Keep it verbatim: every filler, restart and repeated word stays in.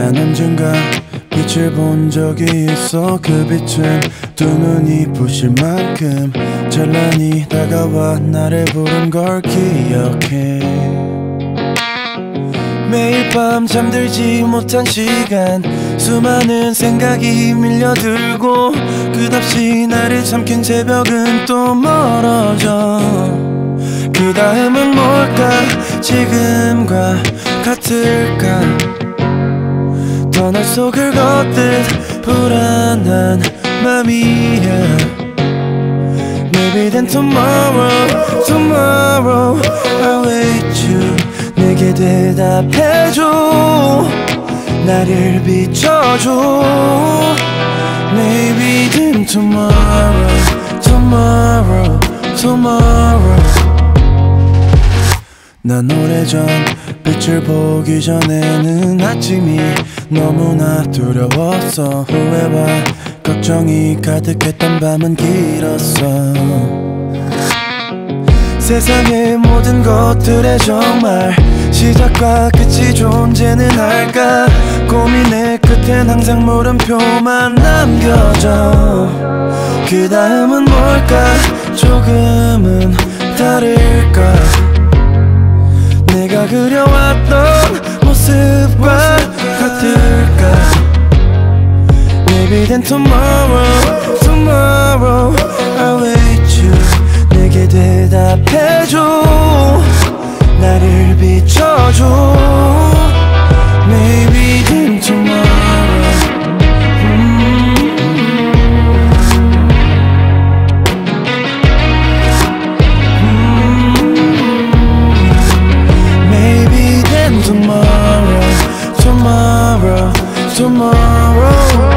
난 언젠가 빛을 본 적이 있어. 그 빛은 두 눈이 부실 만큼 찬란히 다가와 나를 부른 걸 기억해. 매일 밤 잠들지 못한 시간, 수많은 생각이 밀려들고 끝없이 나를 삼킨 새벽은 또 멀어져. 그 다음은 뭘까? 지금과 같을까? 터널 속을 걷듯 불안한 맘이야. Maybe then tomorrow, tomorrow I'll wait you. 내게 대답해줘, 나를 비춰줘. Maybe then tomorrow, tomorrow, tomorrow. 난 오래전 빛을 보기 전에는 아침이 너무나 두려웠어. 후회와 걱정이 가득했던 밤은 길었어. 세상의 모든 것들에 정말 시작과 끝이 존재는 할까? 고민의 끝엔 항상 물음표만 남겨져. 그 다음은 뭘까? 조금은 다를까? 내가 그려왔던 모습과 같을까? Maybe then tomorrow, tomorrow I'll wait you. 내게 대답해줘, 나를 비춰줘. Maybe then tomorrow. 음. 음. Maybe then tomorrow, tomorrow, tomorrow.